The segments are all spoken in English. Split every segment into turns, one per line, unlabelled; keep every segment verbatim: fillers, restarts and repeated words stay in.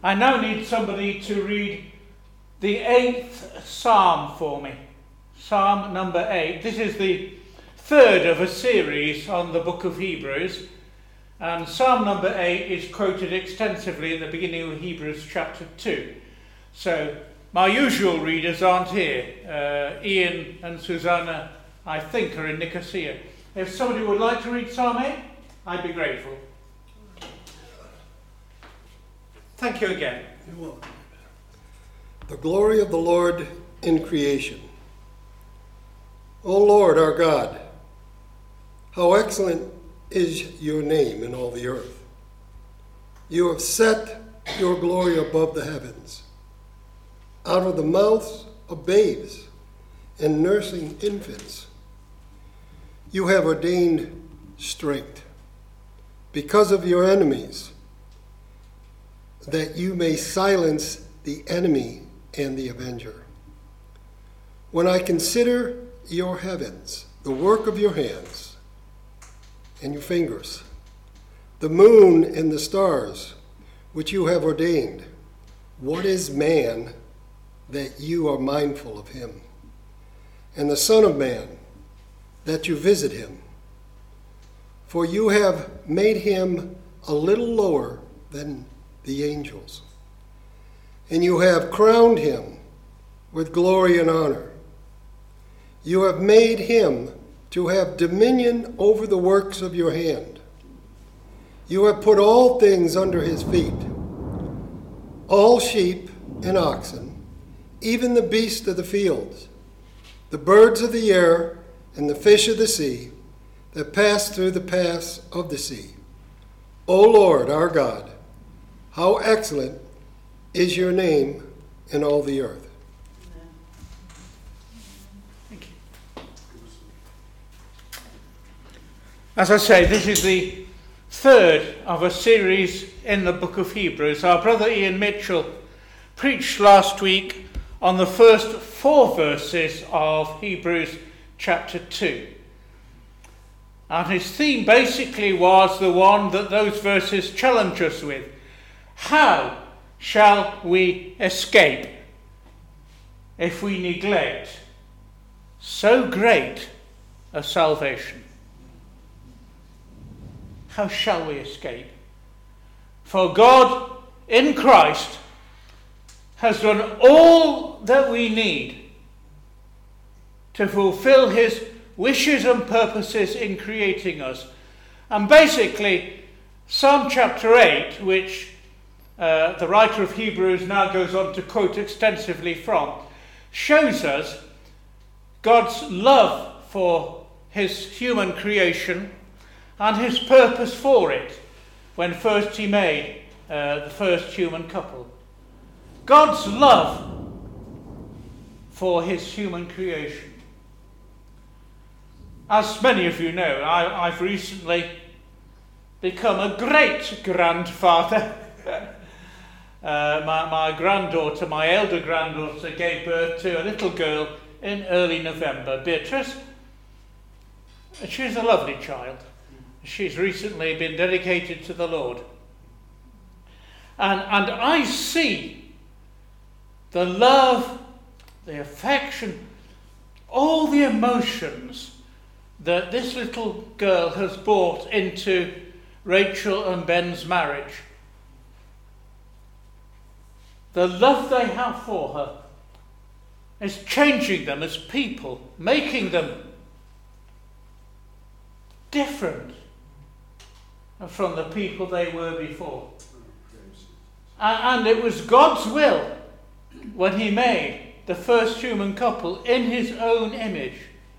I now need somebody to read the eighth Psalm for me. Psalm number eight. This is the third of a series on the book of Hebrews. And Psalm number eight is quoted extensively in the beginning of Hebrews chapter two. So my usual readers aren't here. Uh, Ian and Susanna, I think, are in Nicosia. If somebody would like to read Psalm eight, I'd be grateful. Thank you again.
You're welcome. The glory of the Lord in creation. O Lord our God, how excellent is your name in all the earth. You have set your glory above the heavens. Out of the mouths of babes and nursing infants, you have ordained strength because of your enemies, that you may silence the enemy and the avenger. When I consider your heavens, the work of your hands and your fingers, the moon and the stars which you have ordained, what is man that you are mindful of him, and the Son of Man that you visit him? For you have made him a little lower than the angels, and you have crowned him with glory and honor. You have made him to have dominion over the works of your hand. You have put all things under his feet, all sheep and oxen, even the beasts of the fields, the birds of the air, and the fish of the sea that pass through the paths of the sea. O Lord our God, how excellent is your name in all the earth.
Thank you. As I say, this is the third of a series in the book of Hebrews. Our brother Ian Mitchell preached last week on the first four verses of Hebrews chapter two. And his theme basically was the one that those verses challenge us with. How shall we escape if we neglect so great a salvation? How shall we escape? For God in Christ has done all that we need to fulfill his wishes and purposes in creating us. And basically, Psalm chapter eight, which uh, the writer of Hebrews now goes on to quote extensively from, shows us God's love for his human creation and his purpose for it when first he made uh, the first human couple. God's love for his human creation. As many of you know, I, I've recently become a great-grandfather. uh, my, my granddaughter, my elder granddaughter, gave birth to a little girl in early November, Beatrice. She's a lovely child. She's recently been dedicated to the Lord. And, and I see the love, the affection, all the emotions that this little girl has brought into Rachel and Ben's marriage. The love they have for her is changing them as people, making them different from the people they were before. And it was God's will when he made the first human couple in his own image,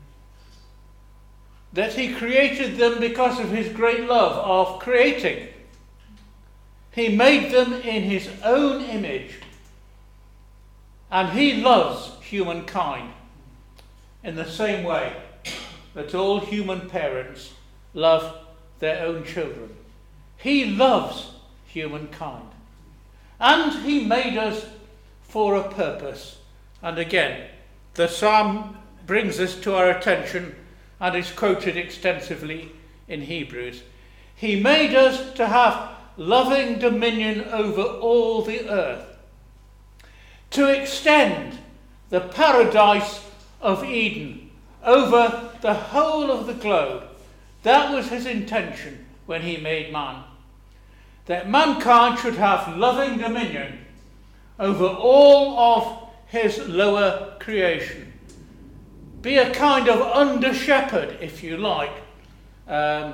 that he created them because of his great love of creating. He made them in his own image, and he loves humankind in the same way that all human parents love their own children. He loves humankind, and he made us for a purpose. And again, the psalm brings this to our attention and is quoted extensively in Hebrews. He made us to have loving dominion over all the earth, to extend the paradise of Eden over the whole of the globe. That was his intention when he made man. That mankind should have loving dominion over all of his lower creation. Be a kind of under-shepherd, if you like, um,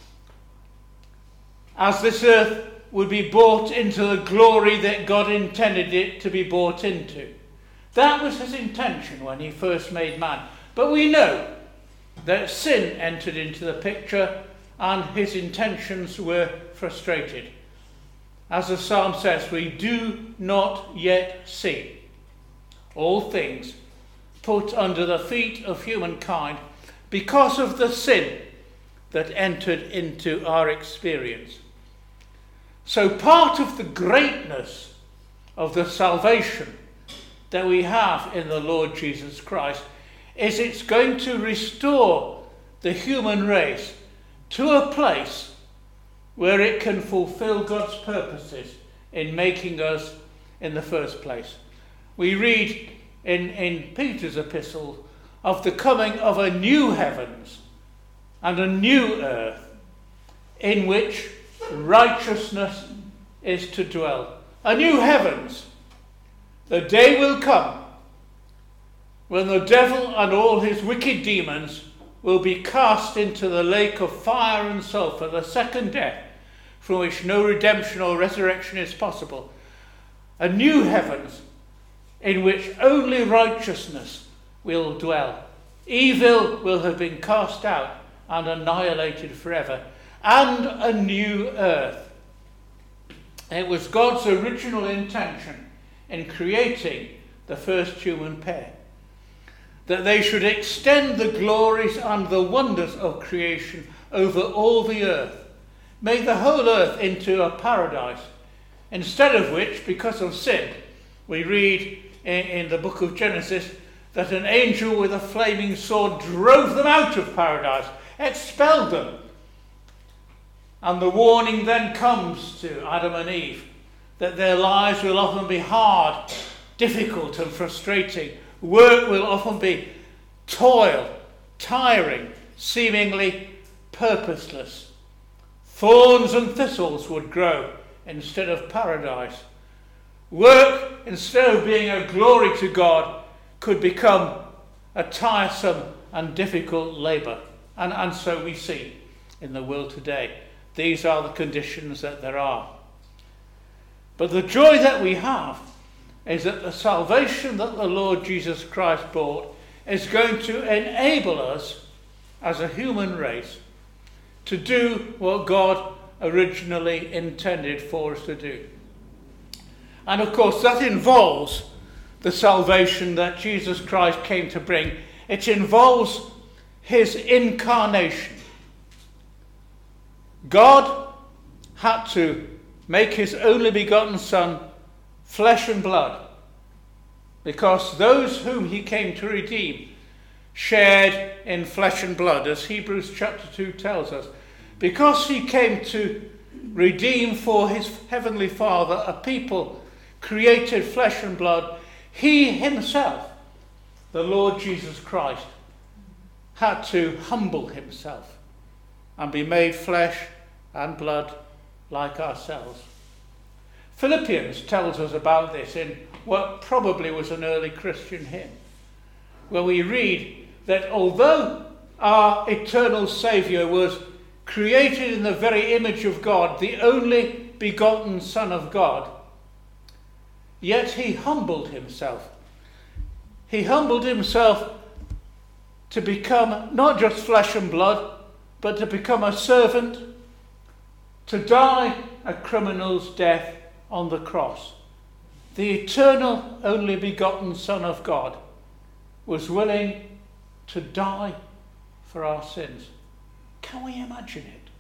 as this earth would be brought into the glory that God intended it to be brought into. That was his intention when he first made man. But we know that sin entered into the picture and his intentions were frustrated. As the psalm says, we do not yet see all things put under the feet of humankind because of the sin that entered into our experience. So part of the greatness of the salvation that we have in the Lord Jesus Christ is it's going to restore the human race to a place where it can fulfill God's purposes in making us in the first place. We read in, in Peter's epistle of the coming of a new heavens and a new earth in which righteousness is to dwell. A new heavens. The day will come when the devil and all his wicked demons will be cast into the lake of fire and sulfur, the second death, from which no redemption or resurrection is possible. A new heavens in which only righteousness will dwell. Evil will have been cast out and annihilated forever. And a new earth. It was God's original intention in creating the first human pair, that they should extend the glories and the wonders of creation over all the earth, make the whole earth into a paradise, instead of which, because of sin, we read in, in the book of Genesis that an angel with a flaming sword drove them out of paradise, expelled them. And the warning then comes to Adam and Eve that their lives will often be hard, difficult and frustrating. Work will often be toil, tiring, seemingly purposeless. Thorns and thistles would grow instead of paradise. Work, instead of being a glory to God, could become a tiresome and difficult labour. And, and so we see in the world today. These are the conditions that there are. But the joy that we have is that the salvation that the Lord Jesus Christ brought is going to enable us as a human race to do what God originally intended for us to do. And of course that involves the salvation that Jesus Christ came to bring. It involves his incarnation. God had to make his only begotten Son flesh and blood, because those whom he came to redeem shared in flesh and blood, as Hebrews chapter two tells us. Because he came to redeem for his heavenly Father a people created flesh and blood, he himself, the Lord Jesus Christ, had to humble himself and be made flesh and blood like ourselves. Philippians tells us about this in what probably was an early Christian hymn, where we read that although our eternal Saviour was created in the very image of God, the only begotten Son of God, yet he humbled himself. He humbled himself to become not just flesh and blood, but to become a servant, to die a criminal's death on the cross. The eternal, only begotten Son of God was willing to die for our sins. Can we imagine it?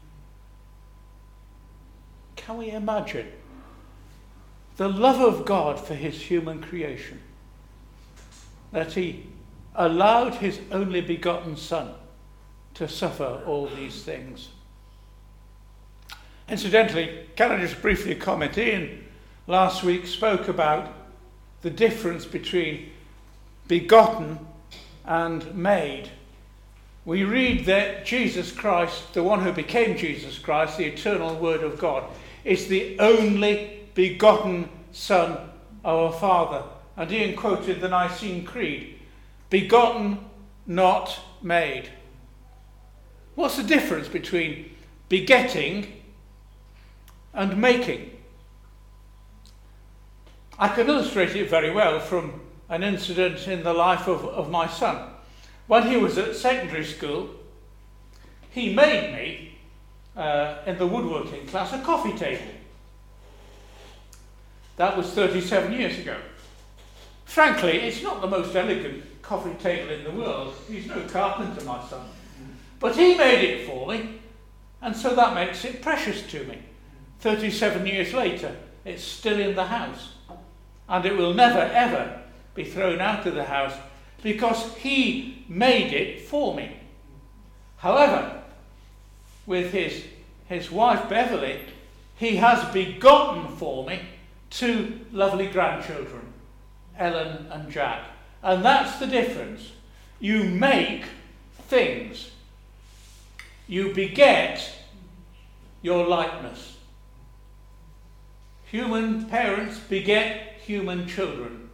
Can we imagine the love of God for his human creation? That he allowed his only begotten Son to suffer all these things. Incidentally, can I just briefly comment? Ian last week spoke about the difference between begotten and made. We read that Jesus Christ, the one who became Jesus Christ, the eternal Word of God, is the only begotten Son of our Father. And Ian quoted the Nicene Creed, begotten, not made. What's the difference between begetting and making? I can illustrate it very well from an incident in the life of, of my son. When he was at secondary school, he made me, uh, in the woodworking class, a coffee table. That was thirty-seven years ago. Frankly, it's not the most elegant coffee table in the world. He's no carpenter, my son. But he made it for me, and so that makes it precious to me. thirty-seven years later, it's still in the house. And it will never, ever be thrown out of the house because he made it for me. However, with his, his wife Beverly, he has begotten for me two lovely grandchildren, Ellen and Jack. And that's the difference. You make things. You beget your likeness. Human parents beget human children.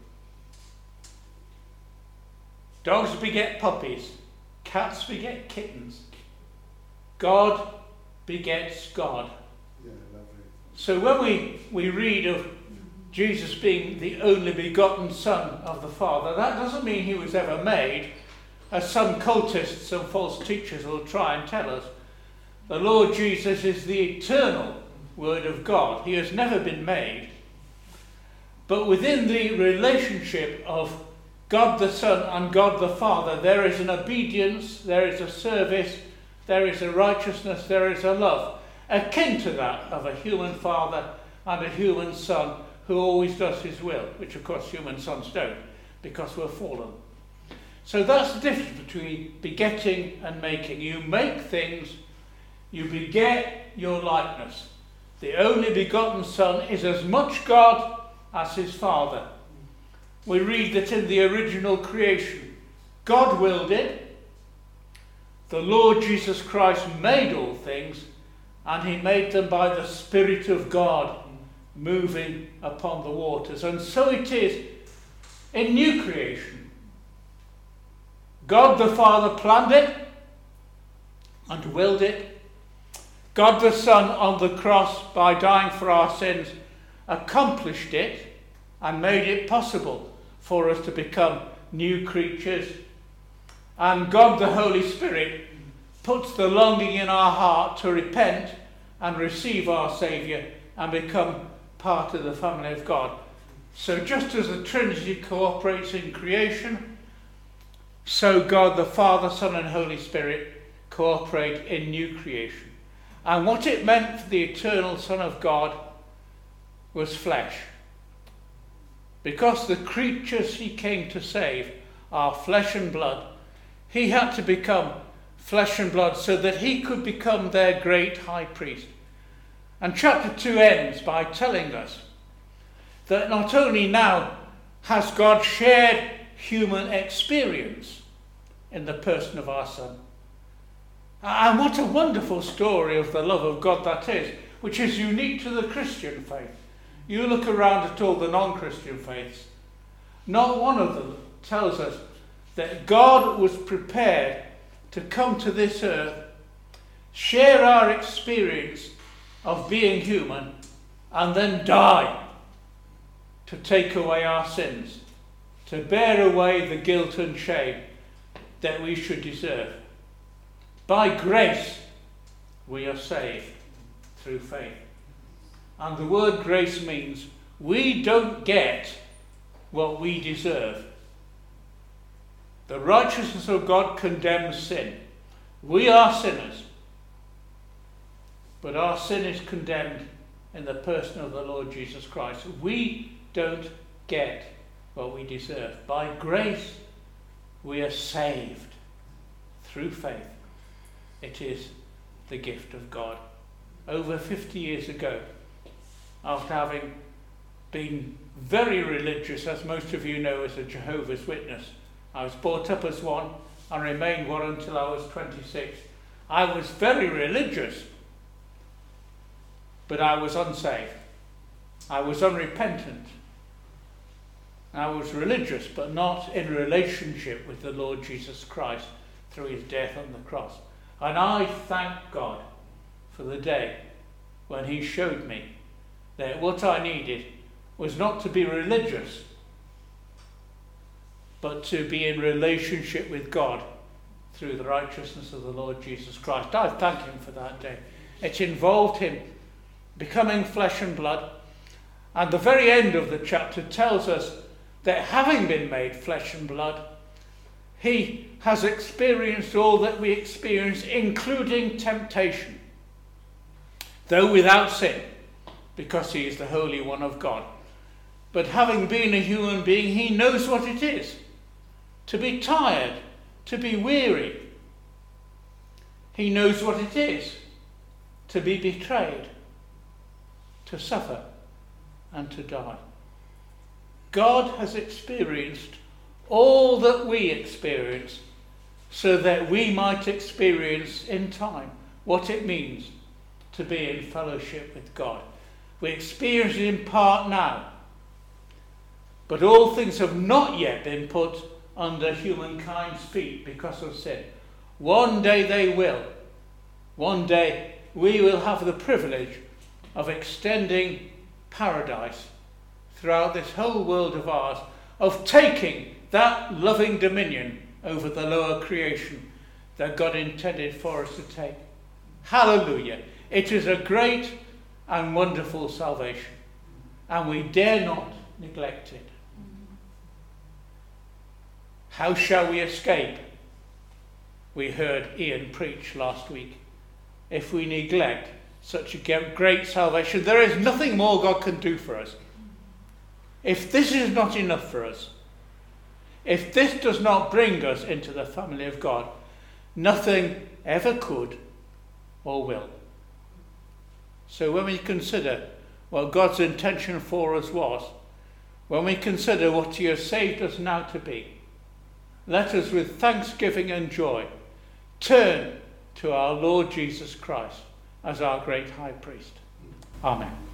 Dogs beget puppies. Cats beget kittens. God begets God.
Yeah, lovely.
So when we, we read of Jesus being the only begotten Son of the Father, that doesn't mean he was ever made, as some cultists and false teachers will try and tell us. The Lord Jesus is the eternal Word of God. He has never been made. But within the relationship of God the Son and God the Father, there is an obedience, there is a service, there is a righteousness, there is a love, akin to that of a human father and a human son who always does his will, which of course human sons don't, because we're fallen. So that's the difference between begetting and making. You make things, you beget your likeness. The only begotten Son is as much God as his Father. We read that in the original creation, God willed it. The Lord Jesus Christ made all things, and he made them by the Spirit of God moving upon the waters. And so it is in new creation. God the Father planned it and willed it. God the Son on the cross, by dying for our sins, accomplished it and made it possible for us to become new creatures. And God the Holy Spirit puts the longing in our heart to repent and receive our Saviour and become part of the family of God. So just as the Trinity cooperates in creation, so God the Father, Son and Holy Spirit cooperate in new creation. And what it meant for the eternal Son of God was flesh. Because the creatures he came to save are flesh and blood, he had to become flesh and blood so that he could become their great high priest. And chapter two ends by telling us that not only now has God shared human experience in the person of our Son, and what a wonderful story of the love of God that is, which is unique to the Christian faith. You look around at all the non-Christian faiths, not one of them tells us that God was prepared to come to this earth, share our experience of being human, and then die to take away our sins, to bear away the guilt and shame that we should deserve. By grace we are saved through faith. And the word grace means we don't get what we deserve. The righteousness of God condemns sin. We are sinners. But our sin is condemned in the person of the Lord Jesus Christ. We don't get what we deserve. By grace we are saved through faith. It is the gift of God. over fifty years ago, after having been very religious, as most of you know, as a Jehovah's Witness. I was brought up as one and remained one until I was twenty-six. I was very religious, but I was unsaved. I was unrepentant. I was religious, but not in relationship with the Lord Jesus Christ through his death on the cross. And I thank God for the day when he showed me that what I needed was not to be religious, but to be in relationship with God through the righteousness of the Lord Jesus Christ. I thank him for that day. It involved him becoming flesh and blood. And the very end of the chapter tells us that having been made flesh and blood, he has experienced all that we experience, including temptation, though without sin, because he is the Holy One of God. But having been a human being, he knows what it is to be tired, to be weary. He knows what it is to be betrayed, to suffer, and to die. God has experienced all that we experience so that we might experience in time what it means to be in fellowship with God. We experience it in part now, but all things have not yet been put under humankind's feet because of sin. One day they will. One day we will have the privilege of extending paradise throughout this whole world of ours, of taking that loving dominion over the lower creation that God intended for us to take. Hallelujah. It is a great and wonderful salvation, and we dare not neglect it. How shall we escape? We heard Ian preach last week. If we neglect such a great salvation, there is nothing more God can do for us. If this is not enough for us, if this does not bring us into the family of God, nothing ever could or will. So when we consider what God's intention for us was, when we consider what he has saved us now to be, let us with thanksgiving and joy turn to our Lord Jesus Christ as our great high priest. Amen.